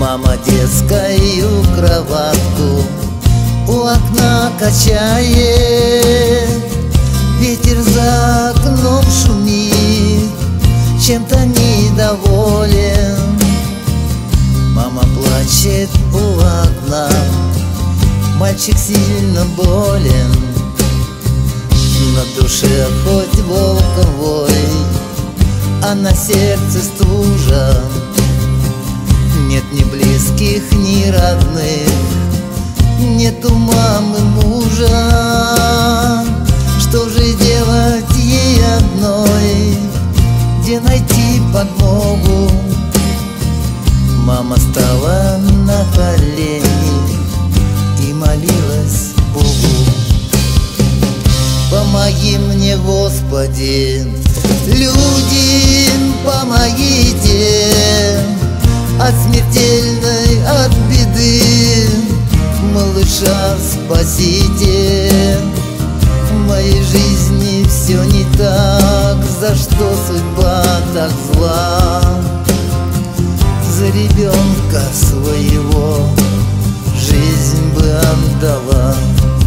Мама детскую кроватку у окна качает, ветер за окном шумит, чем-то недоволен. Мама плачет у окна, мальчик сильно болен. На душе хоть волком вой, а на сердце стужа. Нет ни близких, ни родных, нету мамы, мужа. Что же делать ей одной, где найти подмогу? Мама стала на колени и молилась Богу. Помоги мне, Господи, люди, помогите, от смертельной, от беды малыша спасите. В моей жизни все не так, за что судьба так зла? За ребенка своего жизнь бы отдала.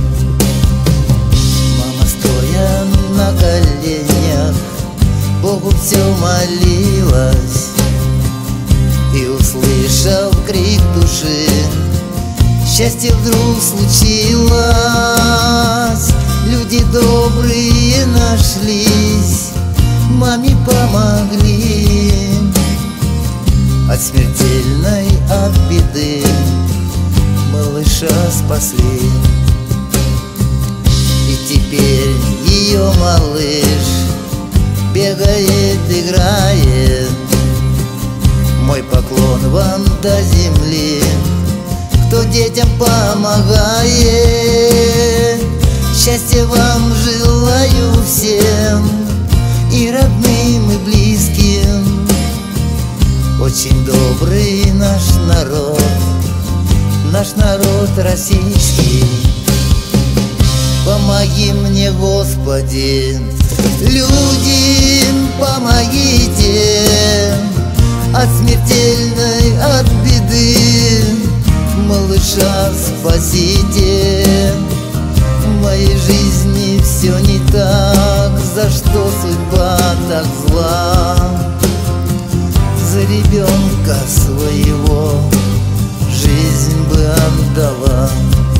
Мама, стоя на коленях, Богу все молилась, и, услышав крик души, счастье вдруг случилось. Люди добрые нашлись, маме помогли, от смертельной, от беды малыша спасли. И теперь ее малыш бегает, играет. Мой поклон вам до земли, кто детям помогает. Счастья вам желаю всем, и родным, и близким. Очень добрый наш народ российский. Помоги мне, Господи, люди, помогите, от смертельной, от беды малыша спасите. В моей жизни все не так, за что судьба так зла? За ребенка своего жизнь бы отдала.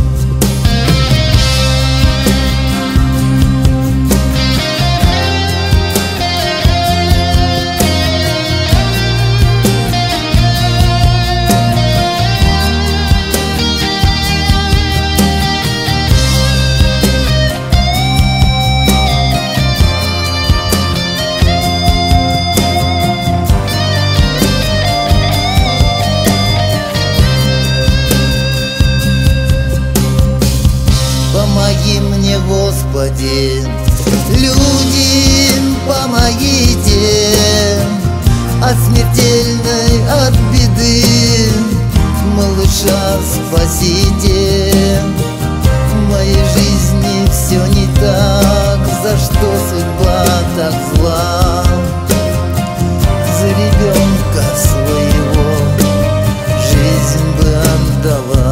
Помоги мне, Господи, люди, помогите, от смертельной, от беды малыша спасите. В моей жизни все не так, за что судьба так зла? За ребенка своего жизнь бы отдала.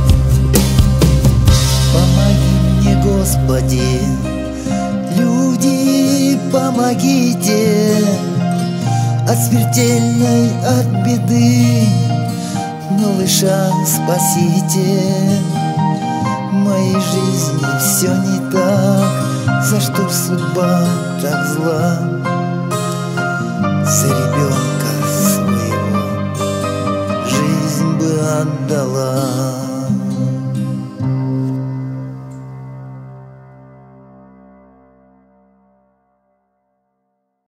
Господи, люди, помогите, от смертельной, от беды малыша спасите. В моей жизни все не так, за что судьба так зла? За ребенка своего жизнь бы отдала.